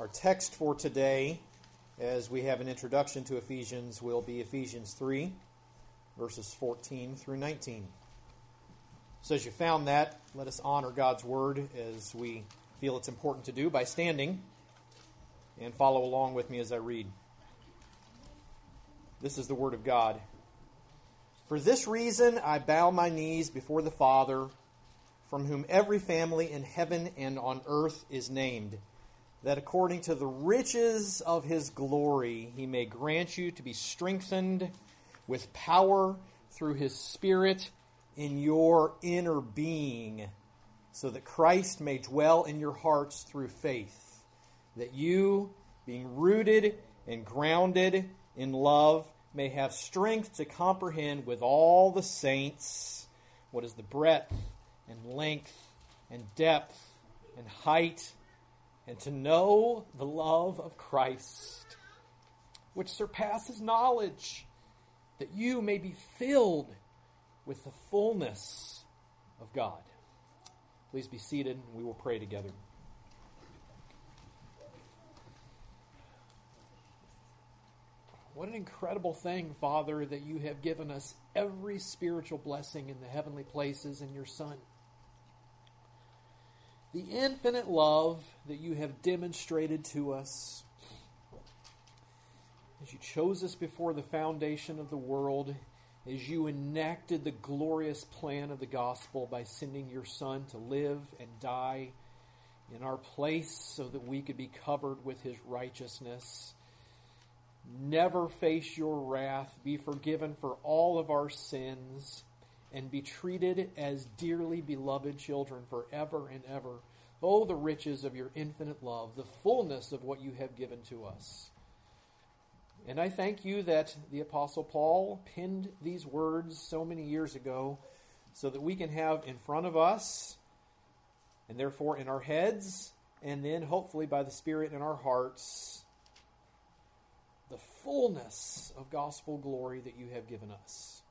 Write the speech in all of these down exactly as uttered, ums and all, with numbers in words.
Our text for today, as we have an introduction to Ephesians, will be Ephesians three, verses fourteen through nineteen. So as you found that, let us honor God's Word as we feel it's important to do by standing and follow along with me as I read. This is the Word of God. For this reason I bow my knees before the Father, from whom every family in heaven and on earth is named, that according to the riches of his glory he may grant you to be strengthened with power through his Spirit in your inner being, so that Christ may dwell in your hearts through faith, that you, being rooted and grounded in love, may have strength to comprehend with all the saints what is the breadth and length and depth and height, and to know the love of Christ, which surpasses knowledge, that you may be filled with the fullness of God. Please be seated, and we will pray together. What an incredible thing, Father, that you have given us every spiritual blessing in the heavenly places in your Son. The infinite love that you have demonstrated to us as you chose us before the foundation of the world, as you enacted the glorious plan of the gospel by sending your Son to live and die in our place so that we could be covered with his righteousness. Never face your wrath, be forgiven for all of our sins, and be treated as dearly beloved children forever and ever. Oh, the riches of your infinite love, the fullness of what you have given to us. And I thank you that the Apostle Paul penned these words so many years ago so that we can have in front of us, and therefore in our heads, and then hopefully by the Spirit in our hearts, the fullness of gospel glory that you have given us.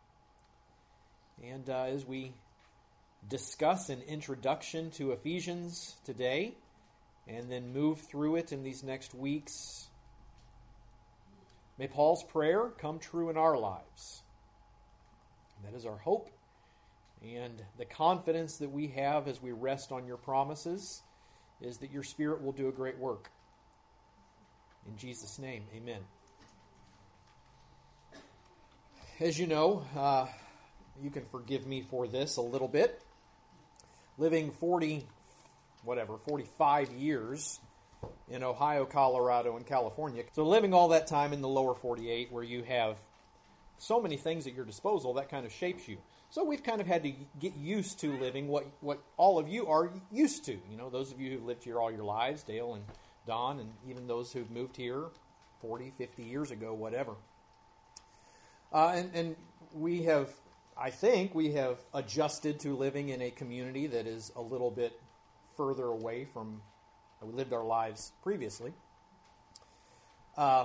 And uh, as we discuss an introduction to Ephesians today, and then move through it in these next weeks, may Paul's prayer come true in our lives. That is our hope, and the confidence that we have as we rest on your promises is that your Spirit will do a great work. In Jesus' name, amen. As you know, uh, you can forgive me for this a little bit. Living forty, whatever, forty-five years in Ohio, Colorado, and California. So living all that time in the lower forty-eight where you have so many things at your disposal, that kind of shapes you. So we've kind of had to get used to living what, what all of you are used to. You know, those of you who've lived here all your lives, Dale and Don, and even those who've moved here forty, fifty years ago, whatever. Uh, and, and we have, I think, we have adjusted to living in a community that is a little bit further away from where we lived our lives previously. Uh,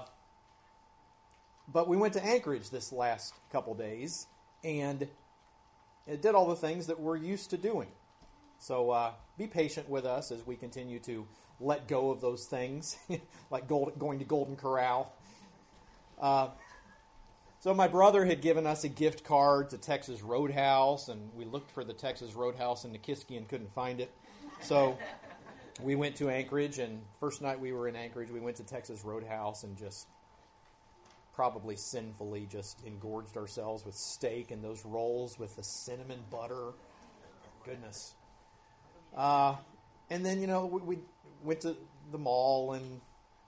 but we went to Anchorage this last couple days, and it did all the things that we're used to doing. So uh, be patient with us as we continue to let go of those things, like gold, going to Golden Corral. Uh, so my brother had given us a gift card to Texas Roadhouse, and we looked for the Texas Roadhouse in Nikiski and couldn't find it. So we went to Anchorage, and first night we were in Anchorage, we went to Texas Roadhouse and just probably sinfully just engorged ourselves with steak and those rolls with the cinnamon butter. Goodness. Uh, and then, you know, we, we went to the mall, and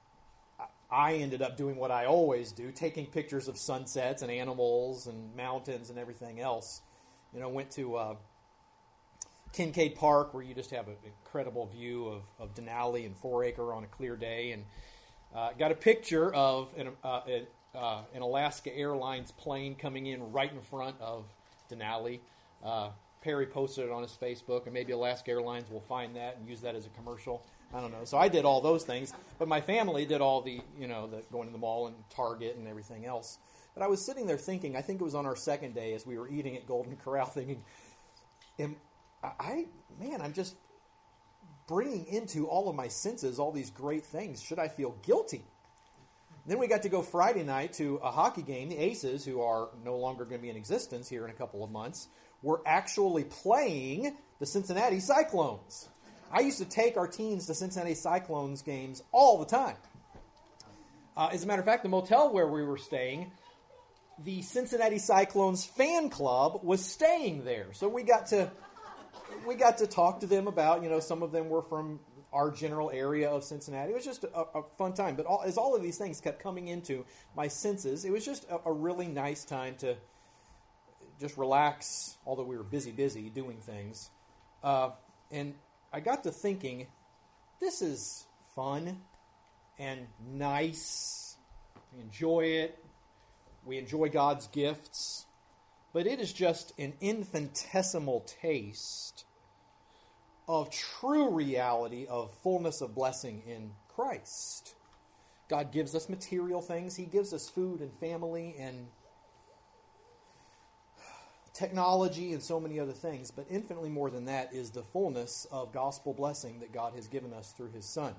I ended up doing what I always do, taking pictures of sunsets and animals and mountains and everything else. You know, went to uh, Kincaid Park, where you just have an incredible view of, of Denali and Four Acre on a clear day, and uh, got a picture of an, uh, a, uh, an Alaska Airlines plane coming in right in front of Denali. Uh, Perry posted it on his Facebook, and maybe Alaska Airlines will find that and use that as a commercial. I don't know. So I did all those things, but my family did all the, you know, the going to the mall and Target and everything else. But I was sitting there thinking, I think it was on our second day as we were eating at Golden Corral, thinking, am I, man, I'm just bringing into all of my senses all these great things. Should I feel guilty? Then we got to go Friday night to a hockey game. The Aces, who are no longer going to be in existence here in a couple of months, were actually playing the Cincinnati Cyclones. I used to take our teens to Cincinnati Cyclones games all the time. Uh, as a matter of fact, the motel where we were staying, the Cincinnati Cyclones fan club was staying there. So we got to we got to talk to them about, you know, some of them were from our general area of Cincinnati. It was just a, a fun time. But all, as all of these things kept coming into my senses, it was just a, a really nice time to just relax, although we were busy, busy doing things. Uh, and I got to thinking, this is fun and nice. We enjoy it. We enjoy God's gifts. But it is just an infinitesimal taste of true reality of fullness of blessing in Christ. God gives us material things. He gives us food and family and technology and so many other things. But infinitely more than that is the fullness of gospel blessing that God has given us through His Son.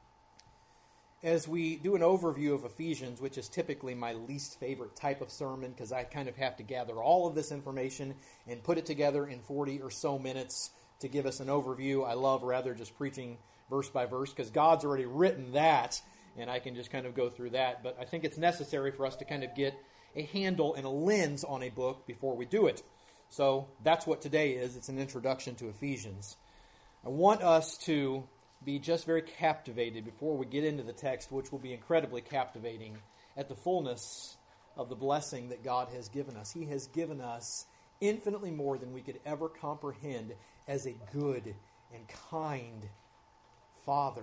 As we do an overview of Ephesians, which is typically my least favorite type of sermon because I kind of have to gather all of this information and put it together in forty or so minutes to give us an overview. I love rather just preaching verse by verse because God's already written that and I can just kind of go through that. But I think it's necessary for us to kind of get a handle and a lens on a book before we do it. So that's what today is. It's an introduction to Ephesians. I want us to be just very captivated before we get into the text, which will be incredibly captivating, at the fullness of the blessing that God has given us. He has given us infinitely more than we could ever comprehend as a good and kind Father.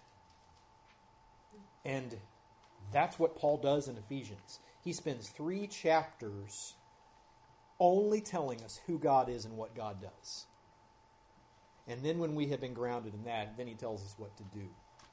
And that's what Paul does in Ephesians. He spends three chapters only telling us who God is and what God does. And then when we have been grounded in that, then he tells us what to do.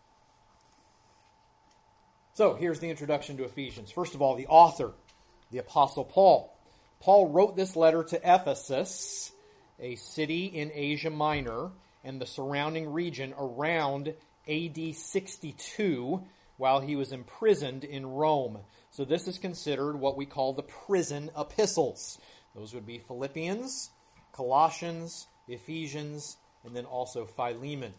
So here's the introduction to Ephesians. First of all, the author, the Apostle Paul. Paul wrote this letter to Ephesus, a city in Asia Minor, and the surrounding region around A D sixty-two, while he was imprisoned in Rome. So this is considered what we call the prison epistles. Those would be Philippians, Colossians, Ephesians, and then also Philemon.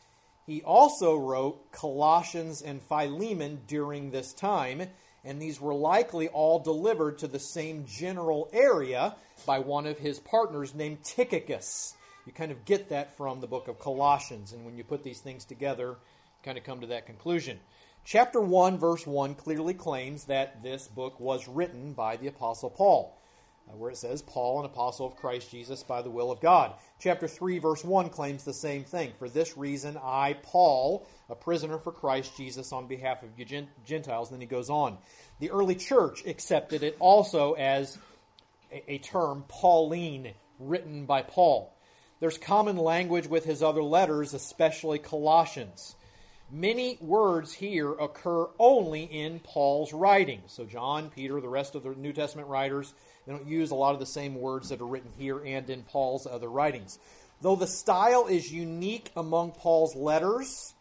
He also wrote Colossians and Philemon during this time, and these were likely all delivered to the same general area by one of his partners named Tychicus. You kind of get that from the book of Colossians, and when you put these things together, you kind of come to that conclusion. Chapter one, verse one clearly claims that this book was written by the Apostle Paul, where it says, Paul, an apostle of Christ Jesus by the will of God. Chapter three, verse one claims the same thing. For this reason, I, Paul, a prisoner for Christ Jesus on behalf of you Gentiles. Then he goes on. The early church accepted it also as a, a term, Pauline, written by Paul. There's common language with his other letters, especially Colossians. Many words here occur only in Paul's writing. So John, Peter, the rest of the New Testament writers, they don't use a lot of the same words that are written here and in Paul's other writings. Though the style is unique among Paul's letters,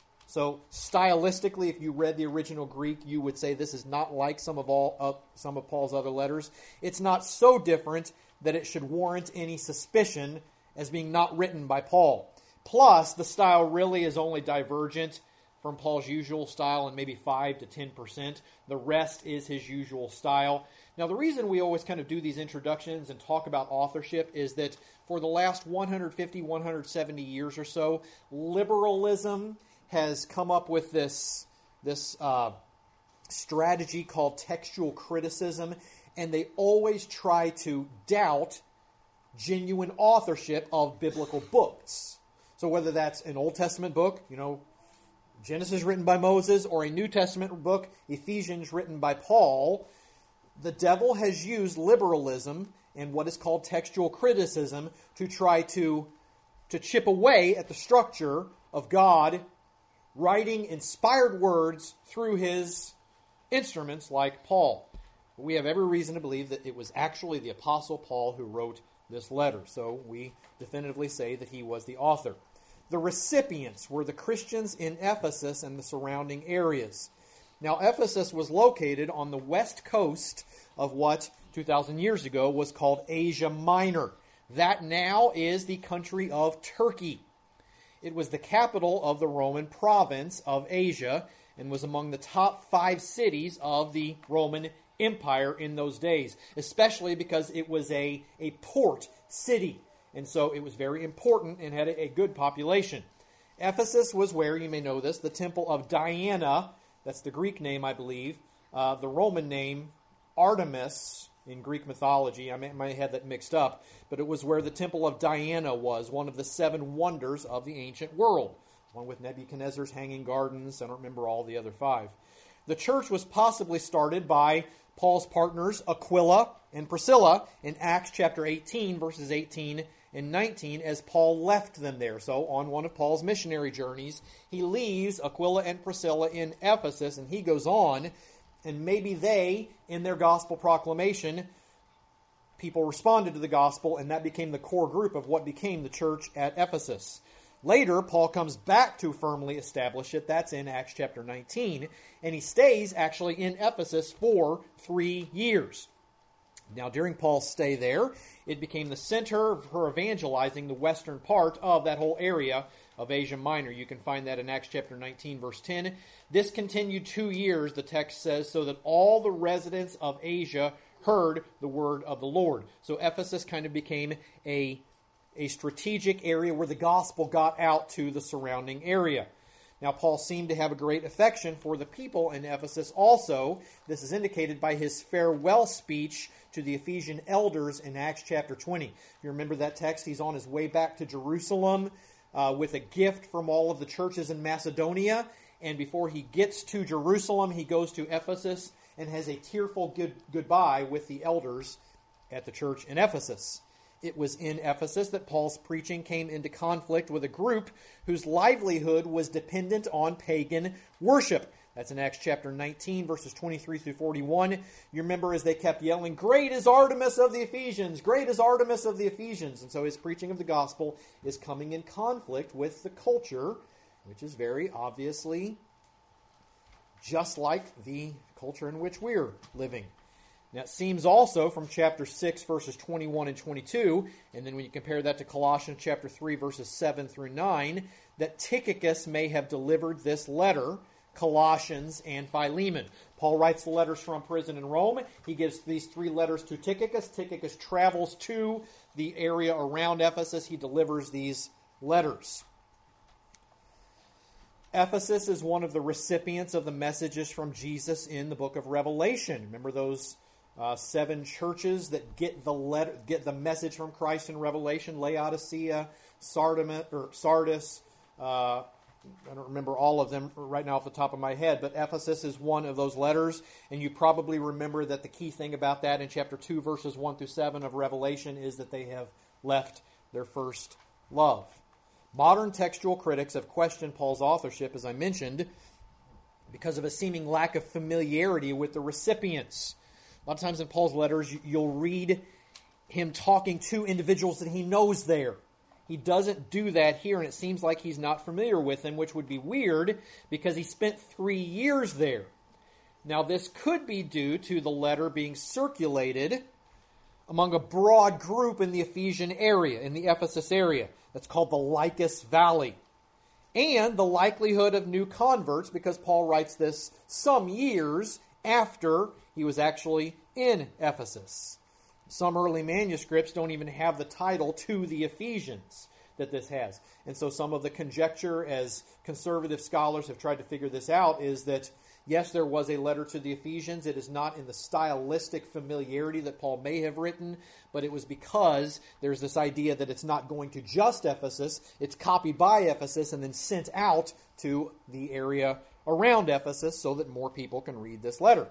so stylistically, if you read the original Greek, you would say this is not like some of all uh, some of Paul's other letters. It's not so different that it should warrant any suspicion as being not written by Paul. Plus, the style really is only divergent from Paul's usual style in maybe five to ten percent. The rest is his usual style. Now, the reason we always kind of do these introductions and talk about authorship is that for the last one hundred fifty, one hundred seventy years or so, liberalism has come up with this, this uh, strategy called textual criticism, and they always try to doubt genuine authorship of biblical books. So whether that's an Old Testament book, you know, Genesis written by Moses, or a New Testament book, Ephesians written by Paul, the devil has used liberalism and what is called textual criticism to try to, to chip away at the structure of God writing inspired words through his instruments like Paul. We have every reason to believe that it was actually the Apostle Paul who wrote this letter. So we definitively say that he was the author. The recipients were the Christians in Ephesus and the surrounding areas. Now, Ephesus was located on the west coast of what, two thousand years ago, was called Asia Minor. That now is the country of Turkey. It was the capital of the Roman province of Asia and was among the top five cities of the Roman Empire in those days, especially because it was a, a port city. And so it was very important and had a, a good population. Ephesus was where, you may know this, the temple of Diana, that's the Greek name, I believe, uh, the Roman name, Artemis, in Greek mythology. I may, might have had that mixed up, but it was where the temple of Diana was, one of the seven wonders of the ancient world, one with Nebuchadnezzar's hanging gardens. I don't remember all the other five. The church was possibly started by Paul's partners Aquila and Priscilla in Acts chapter eighteen, verses eighteen and nineteen, as Paul left them there. So on one of Paul's missionary journeys, he leaves Aquila and Priscilla in Ephesus, and he goes on, and maybe they, in their gospel proclamation, people responded to the gospel, and that became the core group of what became the church at Ephesus. Later, Paul comes back to firmly establish it. That's in Acts chapter nineteen. And he stays actually in Ephesus for three years. Now, during Paul's stay there, it became the center for evangelizing the western part of that whole area of Asia Minor. You can find that in Acts chapter nineteen, verse ten. This continued two years, the text says, so that all the residents of Asia heard the word of the Lord. So Ephesus kind of became a, a strategic area where the gospel got out to the surrounding area. Now, Paul seemed to have a great affection for the people in Ephesus also. This is indicated by his farewell speech to the Ephesian elders in Acts chapter twenty. If you remember that text, he's on his way back to Jerusalem uh, with a gift from all of the churches in Macedonia. And before he gets to Jerusalem, he goes to Ephesus and has a tearful good, goodbye with the elders at the church in Ephesus. It was in Ephesus that Paul's preaching came into conflict with a group whose livelihood was dependent on pagan worship. That's in Acts chapter nineteen, verses twenty-three through forty-one. You remember as they kept yelling, "Great is Artemis of the Ephesians! Great is Artemis of the Ephesians!" And so his preaching of the gospel is coming in conflict with the culture, which is very obviously just like the culture in which we're living. Now, it seems also from chapter six, verses twenty-one and twenty-two, and then when you compare that to Colossians chapter three, verses seven through nine, that Tychicus may have delivered this letter, Colossians and Philemon. Paul writes the letters from prison in Rome. He gives these three letters to Tychicus. Tychicus travels to the area around Ephesus. He delivers these letters. Ephesus is one of the recipients of the messages from Jesus in the book of Revelation. Remember those Uh, seven churches that get the letter, get the message from Christ in Revelation: Laodicea, Sardis, or Sardis. Uh, I don't remember all of them right now off the top of my head, but Ephesus is one of those letters, and you probably remember that the key thing about that in chapter two, verses one through seven of Revelation is that they have left their first love. Modern textual critics have questioned Paul's authorship, as I mentioned, because of a seeming lack of familiarity with the recipients. A lot of times in Paul's letters, you'll read him talking to individuals that he knows there. He doesn't do that here, and it seems like he's not familiar with them, which would be weird because he spent three years there. Now, this could be due to the letter being circulated among a broad group in the Ephesian area, in the Ephesus area. That's called the Lycus Valley. And the likelihood of new converts, because Paul writes this some years after he was actually in Ephesus. Some early manuscripts don't even have the title "to the Ephesians" that this has. And so some of the conjecture, as conservative scholars have tried to figure this out, is that, yes, there was a letter to the Ephesians. It is not in the stylistic familiarity that Paul may have written, but it was because there's this idea that it's not going to just Ephesus. It's copied by Ephesus and then sent out to the area around Ephesus so that more people can read this letter.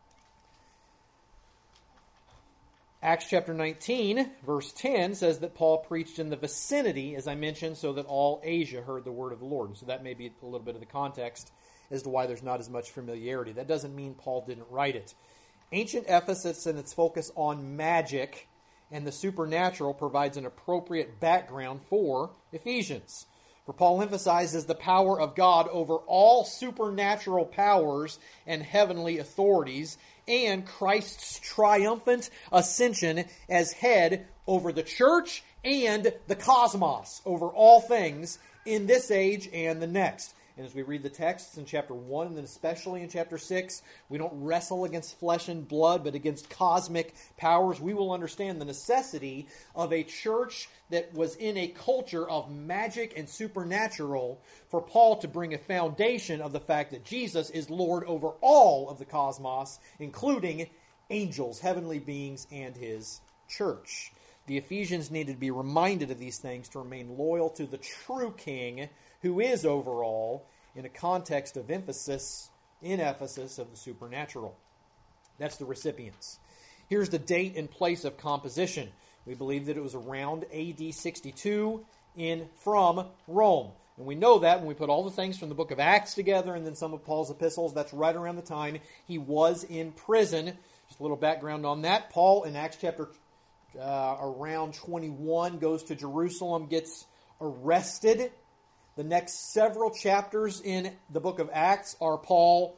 Acts chapter nineteen, verse ten, says that Paul preached in the vicinity, as I mentioned, so that all Asia heard the word of the Lord. So that may be a little bit of the context as to why there's not as much familiarity. That doesn't mean Paul didn't write it. Ancient Ephesus and its focus on magic and the supernatural provides an appropriate background for Ephesians. For Paul emphasizes the power of God over all supernatural powers and heavenly authorities, and Christ's triumphant ascension as head over the church and the cosmos, over all things in this age and the next. And as we read the texts in chapter one and then especially in chapter six, we don't wrestle against flesh and blood, but against cosmic powers. We will understand the necessity of a church that was in a culture of magic and supernatural for Paul to bring a foundation of the fact that Jesus is Lord over all of the cosmos, including angels, heavenly beings, and his church. The Ephesians needed to be reminded of these things to remain loyal to the true king who is over all, in a context of emphasis in Ephesus of the supernatural. That's the recipients. Here's the date and place of composition. We believe that it was around A D sixty-two in from Rome. And we know that when we put all the things from the book of Acts together and then some of Paul's epistles, that's right around the time he was in prison. Just a little background on that. Paul in Acts chapter uh, around twenty-one goes to Jerusalem, gets arrested. The next several chapters in the book of Acts are Paul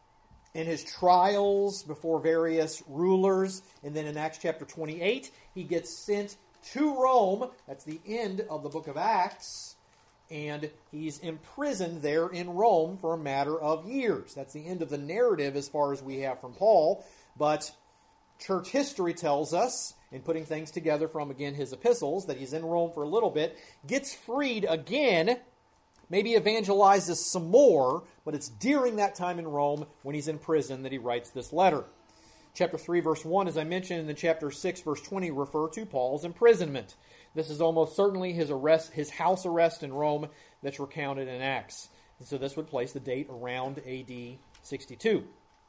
in his trials before various rulers. And then in Acts chapter twenty-eight, he gets sent to Rome. That's the end of the book of Acts. And he's imprisoned there in Rome for a matter of years. That's the end of the narrative as far as we have from Paul. But church history tells us, in putting things together from, again, his epistles, that he's in Rome for a little bit, gets freed again, maybe evangelizes some more, but it's during that time in Rome when he's in prison that he writes this letter. Chapter three, verse one, as I mentioned, and then chapter six, verse twenty, refer to Paul's imprisonment. This is almost certainly his arrest, his house arrest in Rome that's recounted in Acts. And so this would place the date around A D sixty-two.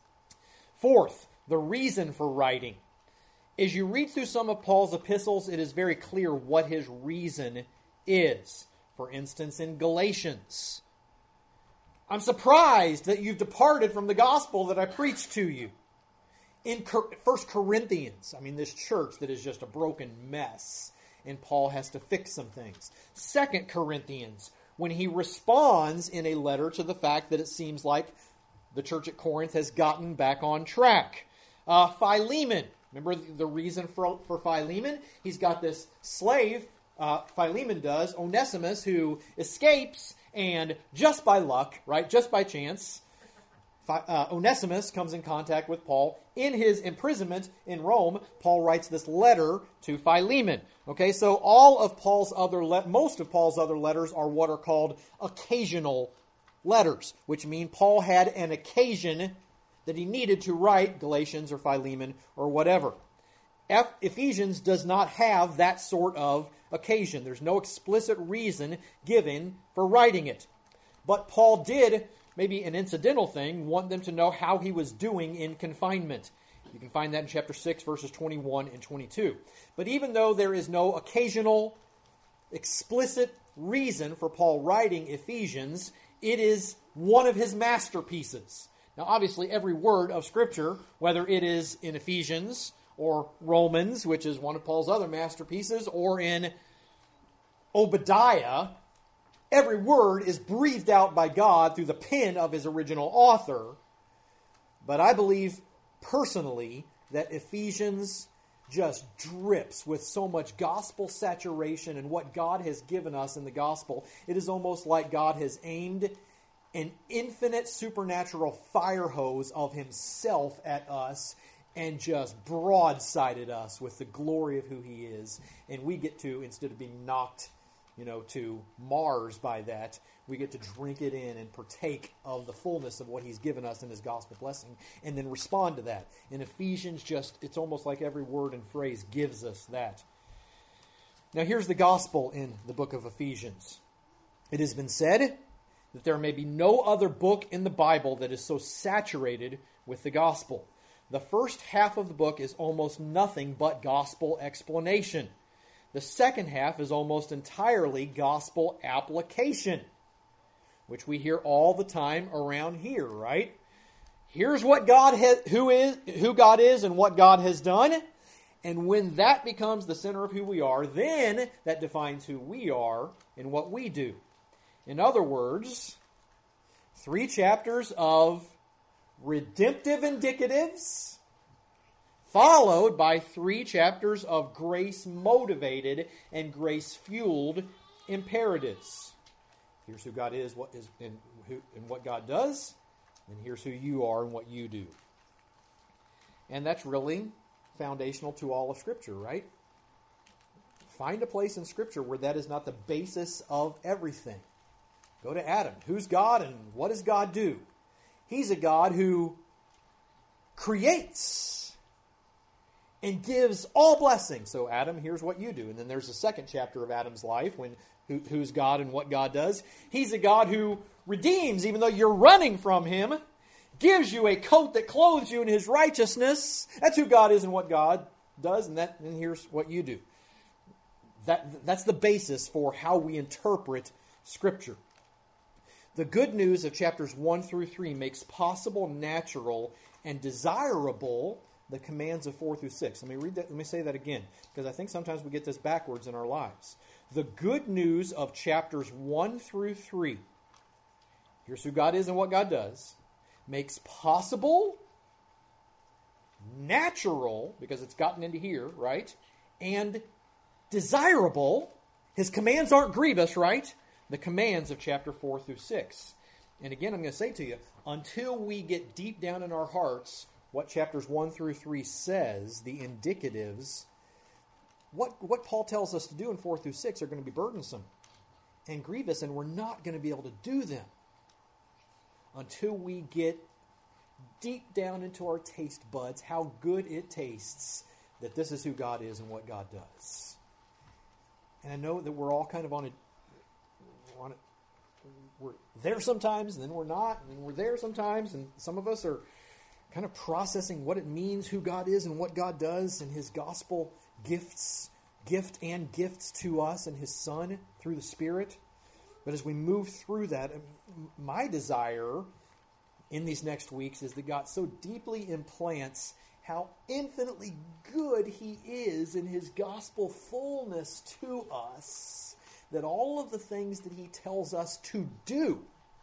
Fourth, the reason for writing. As you read through some of Paul's epistles, it is very clear what his reason is. For instance, in Galatians, I'm surprised that you've departed from the gospel that I preached to you. In First Corinthians, I mean, this church that is just a broken mess, and Paul has to fix some things. Second Corinthians, when he responds in a letter to the fact that it seems like the church at Corinth has gotten back on track. Uh, Philemon, remember the reason for, for Philemon? He's got this slave, uh, Philemon does, Onesimus, who escapes, and just by luck, right, just by chance, uh, Onesimus comes in contact with Paul. In his imprisonment in Rome, Paul writes this letter to Philemon. Okay, so all of Paul's other, le- most of Paul's other letters are what are called occasional letters, which mean Paul had an occasion that he needed to write Galatians or Philemon or whatever. F- Ephesians does not have that sort of occasion. There's no explicit reason given for writing it. But Paul did, maybe an incidental thing, want them to know how he was doing in confinement. You can find that in chapter six, verses twenty-one and twenty-two. But even though there is no occasional, explicit reason for Paul writing Ephesians, it is one of his masterpieces. Now, obviously, every word of Scripture, whether it is in Ephesians or Romans, which is one of Paul's other masterpieces, or in Obadiah, every word is breathed out by God through the pen of his original author. But I believe personally that Ephesians just drips with so much gospel saturation and what God has given us in the gospel. It is almost like God has aimed an infinite supernatural fire hose of himself at us and just broadsided us with the glory of who he is. And we get to, instead of being knocked, you know, to Mars by that, we get to drink it in and partake of the fullness of what he's given us in his gospel blessing and then respond to that. In Ephesians, just, it's almost like every word and phrase gives us that. Now here's the gospel in the book of Ephesians. It has been said that there may be no other book in the Bible that is so saturated with the gospel. The first half of the book is almost nothing but gospel explanation. The second half is almost entirely gospel application, which we hear all the time around here, right? Here's what God has, who is, who God is and what God has done. And when that becomes the center of who we are, then that defines who we are and what we do. In other words, three chapters of redemptive indicatives, followed by three chapters of grace-motivated and grace-fueled imperatives. Here's who God is, what is, and, who, and what God does, and here's who you are and what you do. And that's really foundational to all of Scripture, right? Find a place in Scripture where that is not the basis of everything. Go to Adam. Who's God and what does God do? He's a God who creates and gives all blessings. So Adam, here's what you do. And then there's a second chapter of Adam's life when who, who's God and what God does. He's a God who redeems, even though you're running from Him, gives you a coat that clothes you in His righteousness. That's who God is and what God does. And that and here's what you do. That that's the basis for how we interpret Scripture. The good news of chapters one through three makes possible, natural, and desirable the commands of four through six. Let me read that. Let me say that again, because I think sometimes we get this backwards in our lives. The good news of chapters one through three, here's who God is and what God does, makes possible, natural, because it's gotten into here, right, and desirable. His commands aren't grievous, right? The commands of chapter four through six. And again, I'm going to say to you, until we get deep down in our hearts what chapters one through three says, the indicatives, what, what Paul tells us to do in four through six are going to be burdensome and grievous, and we're not going to be able to do them until we get deep down into our taste buds how good it tastes that this is who God is and what God does. And I know that we're all kind of on a On it. We're there sometimes, and then we're not, and then we're there sometimes, and some of us are kind of processing what it means, who God is and what God does, and His gospel gifts, gift and gifts to us and His Son through the Spirit. But as we move through that, my desire in these next weeks is that God so deeply implants how infinitely good He is in His gospel fullness to us, that all of the things that He tells us to do,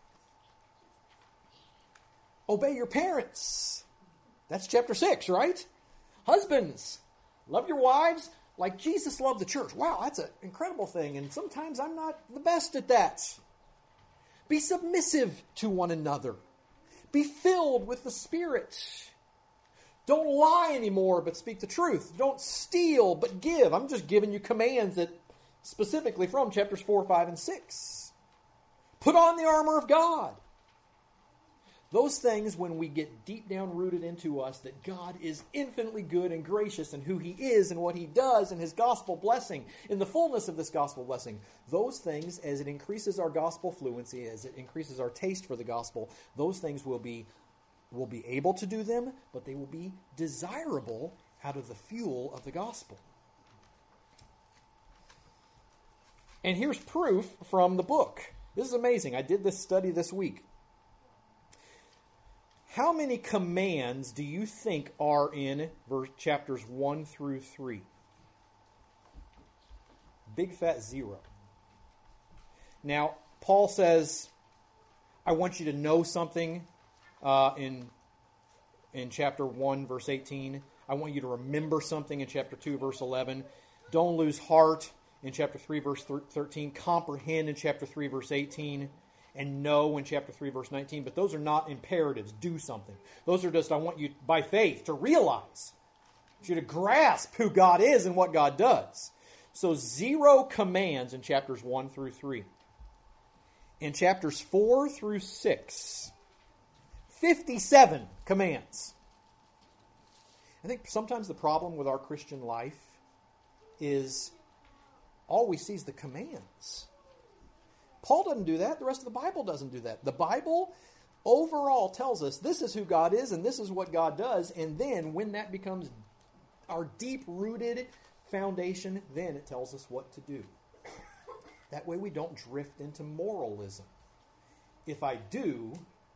obey your parents. That's chapter six, right? Husbands, love your wives like Jesus loved the church. Wow, that's an incredible thing, and sometimes I'm not the best at that. Be submissive to one another. Be filled with the Spirit. Don't lie anymore, but speak the truth. Don't steal, but give. I'm just giving you commands that specifically from chapters four, five, and six. Put on the armor of God. Those things, when we get deep down rooted into us that God is infinitely good and gracious in who He is and what He does and His gospel blessing, in the fullness of this gospel blessing, those things, as it increases our gospel fluency, as it increases our taste for the gospel, those things will be, will be able to do them, but they will be desirable out of the fuel of the gospel. And here's proof from the book. This is amazing. I did this study this week. How many commands do you think are in verse, chapters one through three? Big fat zero. Now, Paul says, I want you to know something uh, in, in chapter one, verse eighteen. I want you to remember something in chapter two, verse eleven. Don't lose heart in chapter three, verse thirteen. Comprehend in chapter three, verse eighteen. And know in chapter three, verse nineteen. But those are not imperatives. Do something. Those are just, I want you, by faith, to realize. I want you to grasp who God is and what God does. So zero commands in chapters one through three. In chapters four through six, fifty-seven commands. I think sometimes the problem with our Christian life is all we see is the commands. Paul doesn't do that. The rest of the Bible doesn't do that. The Bible overall tells us this is who God is and this is what God does. And then when that becomes our deep-rooted foundation, then it tells us what to do. That way we don't drift into moralism. If I do,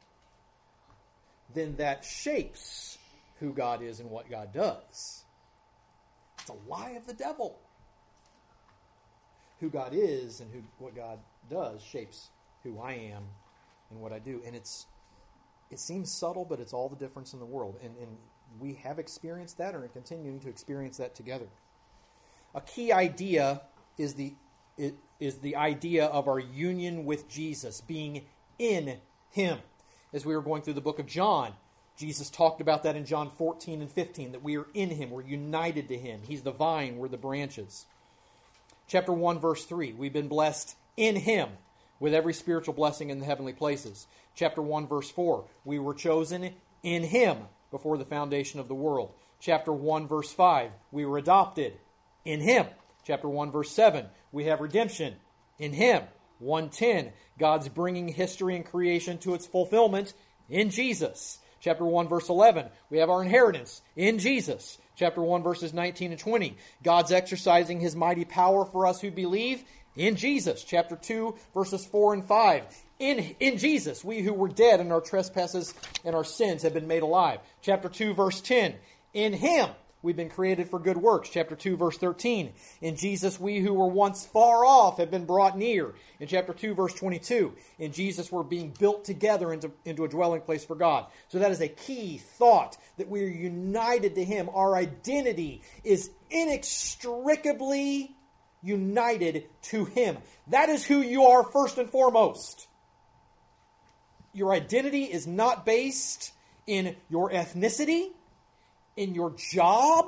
then that shapes who God is and what God does. It's a lie of the devil. Who God is and who what God does shapes who I am and what I do. And it's it seems subtle, but it's all the difference in the world. And, and we have experienced that and are continuing to experience that together. A key idea is the it, is the idea of our union with Jesus, being in Him. As we were going through the book of John, Jesus talked about that in John fourteen and fifteen, that we are in Him, we're united to Him. He's the vine, we're the branches. Chapter one, verse three, we've been blessed in Him with every spiritual blessing in the heavenly places. Chapter one, verse four, we were chosen in Him before the foundation of the world. Chapter one, verse five, we were adopted in Him. Chapter one, verse seven, we have redemption in Him. one ten, God's bringing history and creation to its fulfillment in Jesus. Chapter one, verse eleven, we have our inheritance in Jesus. Chapter one, verses nineteen and twenty, God's exercising His mighty power for us who believe in Jesus. Chapter two, verses four and five, in, in Jesus, we who were dead in our trespasses and our sins have been made alive. Chapter two, verse ten, in Him we've been created for good works. Chapter two, verse thirteen. In Jesus, we who were once far off have been brought near. In chapter two, verse twenty-two. In Jesus, we're being built together into, into a dwelling place for God. So that is a key thought, that we are united to Him. Our identity is inextricably united to Him. That is who you are first and foremost. Your identity is not based in your ethnicity, in your job,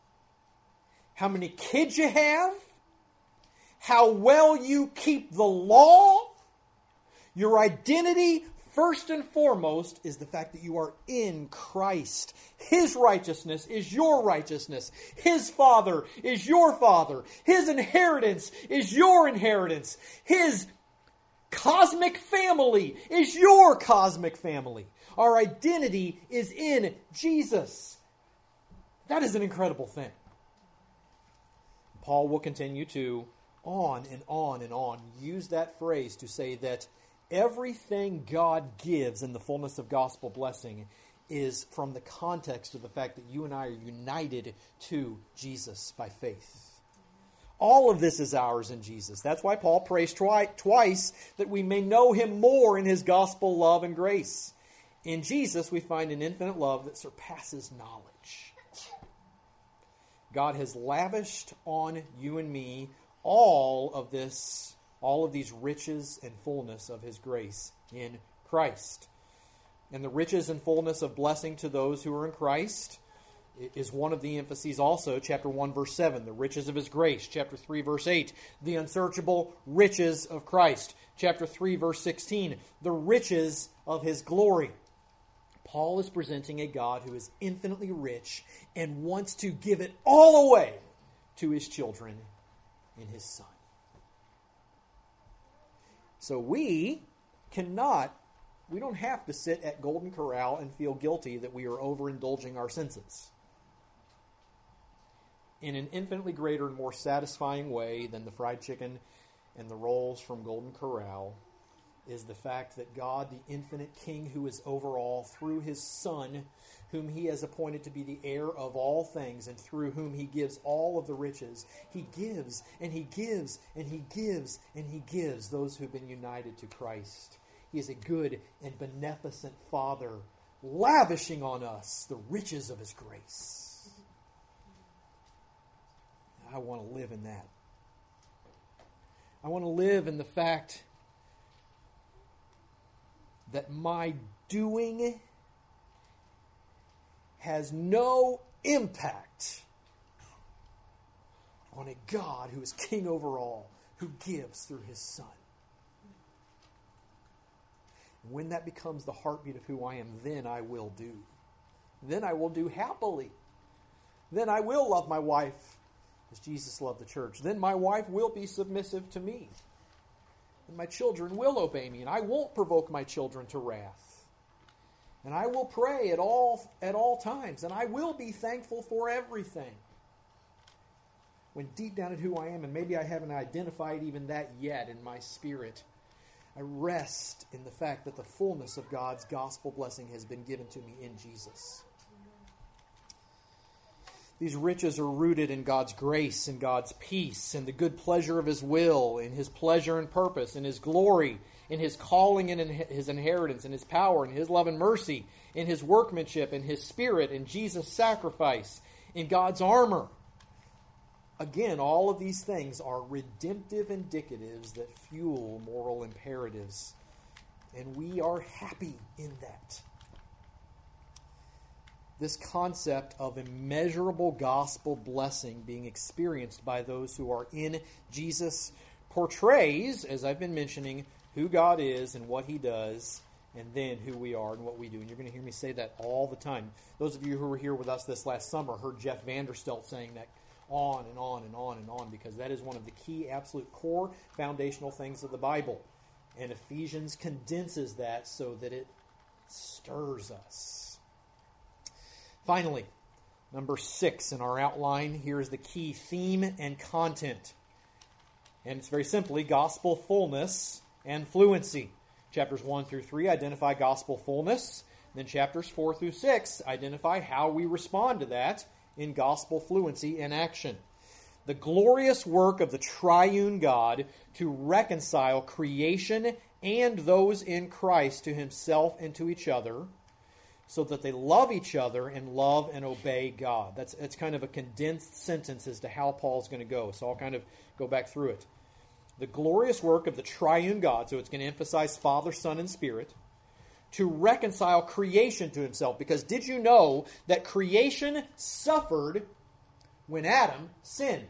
how many kids you have, how well you keep the law. Your identity, first and foremost, is the fact that you are in Christ. His righteousness is your righteousness. His Father is your Father. His inheritance is your inheritance. His cosmic family is your cosmic family. Our identity is in Jesus. That is an incredible thing. Paul will continue to, on and on and on, use that phrase to say that everything God gives in the fullness of gospel blessing is from the context of the fact that you and I are united to Jesus by faith. All of this is ours in Jesus. That's why Paul prays twi- twice that we may know Him more in His gospel love and grace. In Jesus, we find an infinite love that surpasses knowledge. God has lavished on you and me all of this, all of these riches and fullness of His grace in Christ. And the riches and fullness of blessing to those who are in Christ is one of the emphases also. Chapter one, verse seven, the riches of His grace. Chapter three, verse eight, the unsearchable riches of Christ. Chapter three, verse sixteen, the riches of His glory. Paul is presenting a God who is infinitely rich and wants to give it all away to His children in His Son. So we cannot, we don't have to sit at Golden Corral and feel guilty that we are overindulging our senses. In an infinitely greater and more satisfying way than the fried chicken and the rolls from Golden Corral is the fact that God, the infinite King who is over all, through His Son, whom He has appointed to be the heir of all things, and through whom He gives all of the riches, He gives, and He gives, and He gives, and He gives those who have been united to Christ. He is a good and beneficent Father, lavishing on us the riches of His grace. I want to live in that. I want to live in the fact that my doing has no impact on a God who is King over all, who gives through His Son. When that becomes the heartbeat of who I am, then I will do. Then I will do happily. Then I will love my wife as Jesus loved the church. Then my wife will be submissive to me. And my children will obey me, and I won't provoke my children to wrath. And I will pray at all at all times, and I will be thankful for everything. When deep down at who I am, and maybe I haven't identified even that yet in my spirit, I rest in the fact that the fullness of God's gospel blessing has been given to me in Jesus. These riches are rooted in God's grace and God's peace and the good pleasure of His will, in His pleasure and purpose, in His glory in His calling and in His inheritance, in His power, in His love and mercy, in His workmanship, in His Spirit, in Jesus' sacrifice, in God's armor. Again, all of these things are redemptive indicatives that fuel moral imperatives. And we are happy in that. This concept of immeasurable gospel blessing being experienced by those who are in Jesus portrays, as I've been mentioning, who God is and what He does, and then who we are and what we do. And you're going to hear me say that all the time. Those of you who were here with us this last summer heard Jeff Vanderstelt saying that on and on and on and on, because that is one of the key, absolute core, foundational things of the Bible. And Ephesians condenses that so that it stirs us. Finally, number six in our outline, here is the key theme and content. And it's very simply gospel fullness and fluency. Chapters one through three identify gospel fullness. Then chapters four through six identify how we respond to that in gospel fluency and action. The glorious work of the triune God to reconcile creation and those in Christ to Himself and to each other, so that they love each other and love and obey God. That's, that's kind of a condensed sentence as to how Paul's going to go. So I'll kind of go back through it. The glorious work of the triune God, so it's going to emphasize Father, Son, and Spirit, to reconcile creation to Himself. Because did you know that creation suffered when Adam sinned?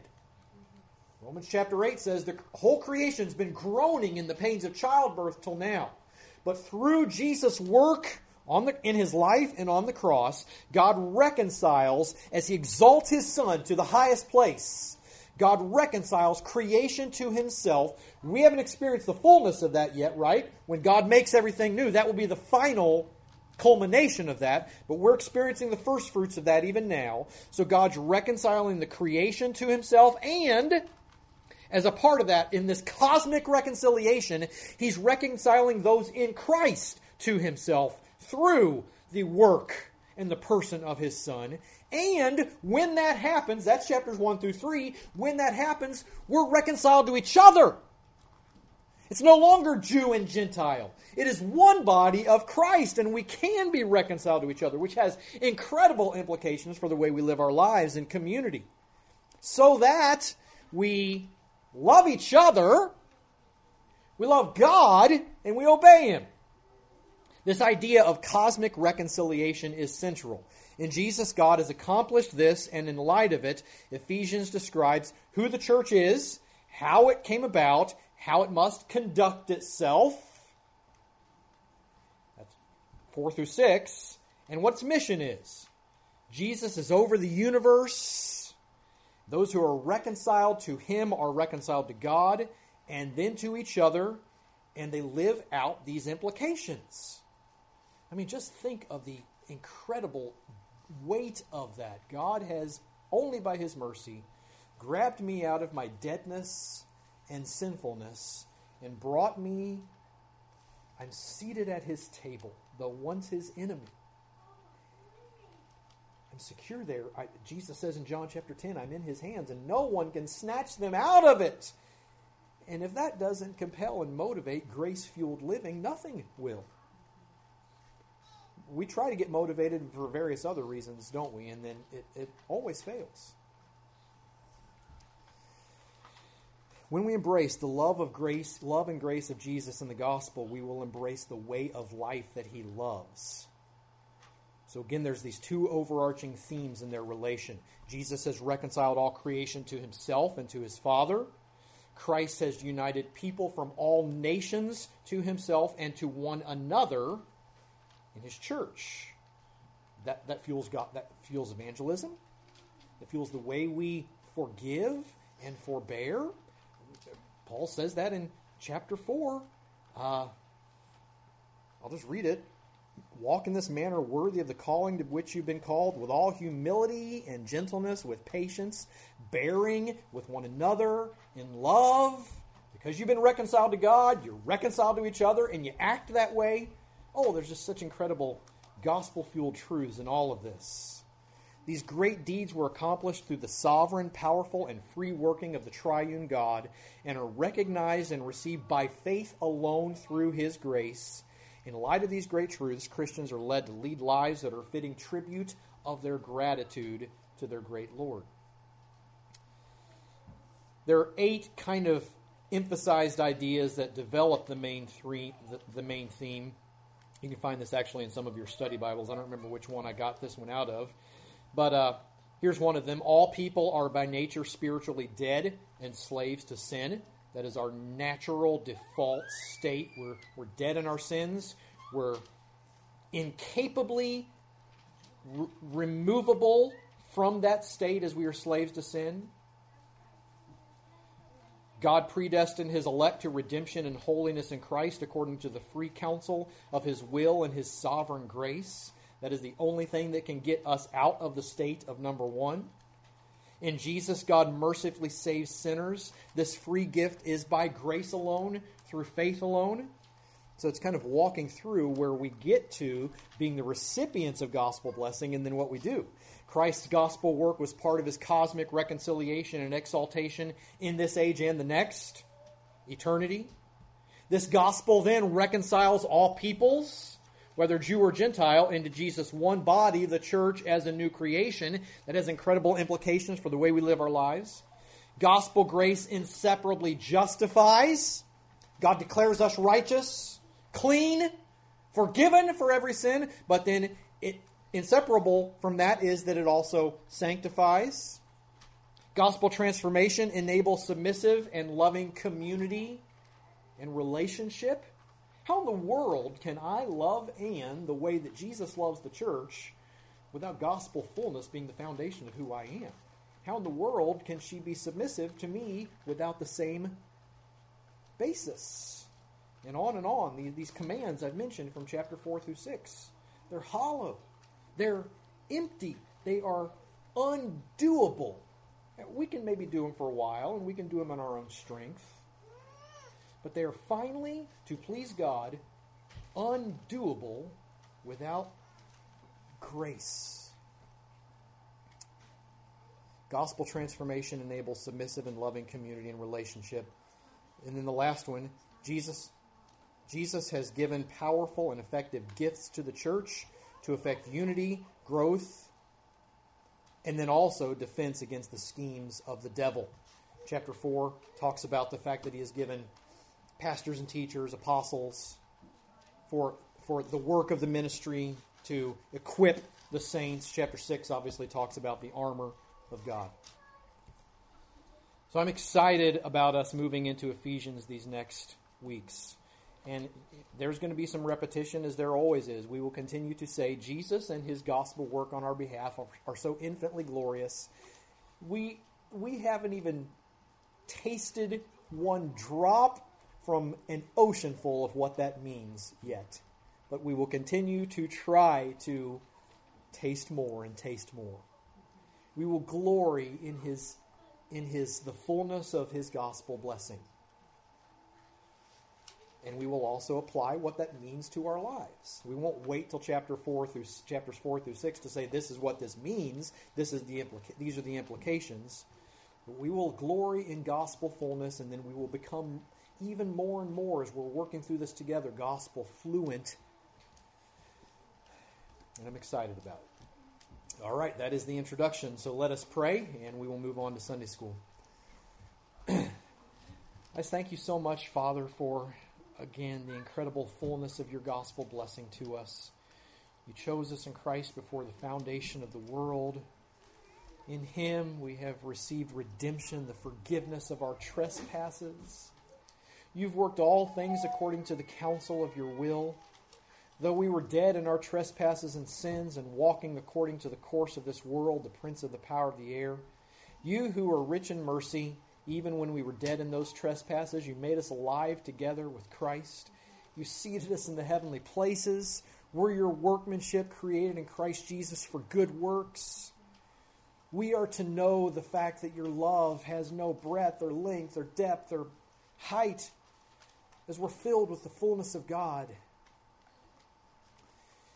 Romans chapter eight says the whole creation's been groaning in the pains of childbirth till now. But through Jesus' work on the, in His life and on the cross, God reconciles as He exalts His Son to the highest place. God reconciles creation to Himself. We haven't experienced the fullness of that yet, right? When God makes everything new, that will be the final culmination of that. But we're experiencing the first fruits of that even now. So God's reconciling the creation to Himself, and as a part of that, in this cosmic reconciliation, He's reconciling those in Christ to Himself through the work and the person of His Son. And when that happens, that's chapters one through three, when that happens, we're reconciled to each other. It's no longer Jew and Gentile. It is one body of Christ, and we can be reconciled to each other, which has incredible implications for the way we live our lives in community. So that we love each other, we love God, and we obey Him. This idea of cosmic reconciliation is central. In Jesus, God has accomplished this, and in light of it, Ephesians describes who the church is, how it came about, how it must conduct itself. That's four through six. And what its mission is. Jesus is over the universe. Those who are reconciled to Him are reconciled to God, and then to each other, and they live out these implications. I mean, just think of the incredible weight of that. God has, only by His mercy, grabbed me out of my deadness and sinfulness and brought me, I'm seated at His table, though once His enemy. I'm secure there. I, Jesus says in John chapter ten, I'm in His hands, and no one can snatch them out of it. And if that doesn't compel and motivate grace-fueled living, nothing will. We try to get motivated for various other reasons, don't we? And then it, it always fails. When we embrace the love of grace, love and grace of Jesus in the gospel, we will embrace the way of life that He loves. So again, there's these two overarching themes in their relation. Jesus has reconciled all creation to Himself and to His Father. Christ has united people from all nations to Himself and to one another in His church. That, that fuels God, that fuels evangelism. It fuels the way we forgive and forbear. Paul says that in chapter four. Uh, I'll just read it. Walk in this manner worthy of the calling to which you've been called, with all humility and gentleness, with patience, bearing with one another in love. Because you've been reconciled to God, you're reconciled to each other, and you act that way. Oh, there's just such incredible gospel-fueled truths in all of this. These great deeds were accomplished through the sovereign, powerful, and free working of the triune God and are recognized and received by faith alone through His grace. In light of these great truths, Christians are led to lead lives that are fitting tribute of their gratitude to their great Lord. There are eight kind of emphasized ideas that develop the main three, the, the main theme. You can find this actually in some of your study Bibles. I don't remember which one I got this one out of. But uh, here's one of them. All people are by nature spiritually dead and slaves to sin. That is our natural default state. We're, we're dead in our sins. We're incapably r- removable from that state as we are slaves to sin. God predestined His elect to redemption and holiness in Christ according to the free counsel of His will and His sovereign grace. That is the only thing that can get us out of the state of number one. In Jesus, God mercifully saves sinners. This free gift is by grace alone, through faith alone. So it's kind of walking through where we get to being the recipients of gospel blessing and then what we do. Christ's gospel work was part of His cosmic reconciliation and exaltation in this age and the next, eternity. This gospel then reconciles all peoples, whether Jew or Gentile, into Jesus' one body, the church, as a new creation. That has incredible implications for the way we live our lives. Gospel grace inseparably justifies. God declares us righteous, clean, forgiven for every sin, but then it inseparable from that is that it also sanctifies. Gospel transformation enables submissive and loving community and relationship. How in the world can I love Anne the way that Jesus loves the church without gospel fullness being the foundation of who I am? How in the world can she be submissive to me without the same basis? And on and on. These commands I've mentioned from chapter four through six. They're hollow. They're empty. They are undoable. We can maybe do them for a while, and we can do them in our own strength. But they are finally, to please God, undoable without grace. Gospel transformation enables submissive and loving community and relationship. And then the last one, Jesus, Jesus has given powerful and effective gifts to the church to effect unity, growth, and then also defense against the schemes of the devil. Chapter four talks about the fact that He has given pastors and teachers, apostles, for, for the work of the ministry to equip the saints. Chapter six obviously talks about the armor of God. So I'm excited about us moving into Ephesians these next weeks. And there's going to be some repetition, as there always is. We will continue to say Jesus and His gospel work on our behalf are, are so infinitely glorious. We, we haven't even tasted one drop from an ocean full of what that means yet. But we will continue to try to taste more and taste more. We will glory in His, in His, the fullness of His gospel blessing. And we will also apply what that means to our lives. We won't wait till chapter four through chapters four through six to say this is what this means. This is the implica- these are the implications. But we will glory in gospel fullness, and then we will become even more and more as we're working through this together, gospel fluent. And I'm excited about it. All right, that is the introduction. So let us pray, and we will move on to Sunday school. I just thank you so much, Father, for again, the incredible fullness of your gospel blessing to us. You chose us in Christ before the foundation of the world. In Him we have received redemption, the forgiveness of our trespasses. You've worked all things according to the counsel of your will. Though we were dead in our trespasses and sins and walking according to the course of this world, the prince of the power of the air, you who are rich in mercy, even when we were dead in those trespasses, you made us alive together with Christ. You seated us in the heavenly places. We're your workmanship created in Christ Jesus for good works. We are to know the fact that your love has no breadth or length or depth or height as we're filled with the fullness of God.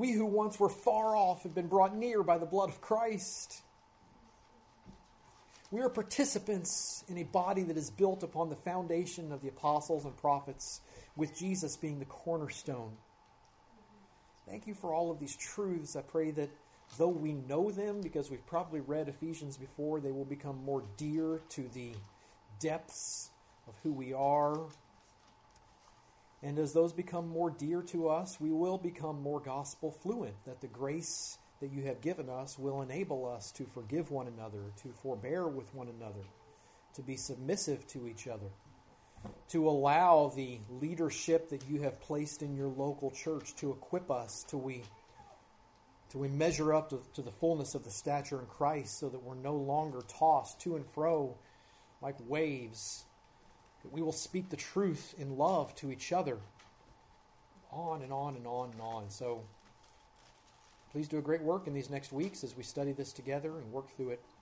We who once were far off have been brought near by the blood of Christ. We are participants in a body that is built upon the foundation of the apostles and prophets, with Jesus being the cornerstone. Thank you for all of these truths. I pray that though we know them, because we've probably read Ephesians before, they will become more dear to the depths of who we are. And as those become more dear to us, we will become more gospel fluent, that the grace that you have given us will enable us to forgive one another, to forbear with one another, to be submissive to each other, to allow the leadership that you have placed in your local church to equip us till we, till we measure up to, to the fullness of the stature in Christ, so that we're no longer tossed to and fro like waves, that we will speak the truth in love to each other, on and on and on and on. So please do a great work in these next weeks as we study this together and work through it,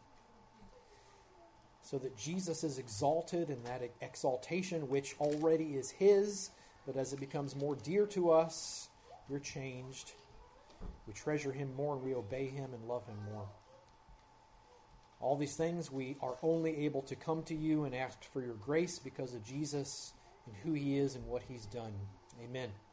so that Jesus is exalted in that exaltation which already is his, but as it becomes more dear to us, we're changed. We treasure him more and we obey him and love him more. All these things we are only able to come to you and ask for your grace because of Jesus and who he is and what he's done. Amen.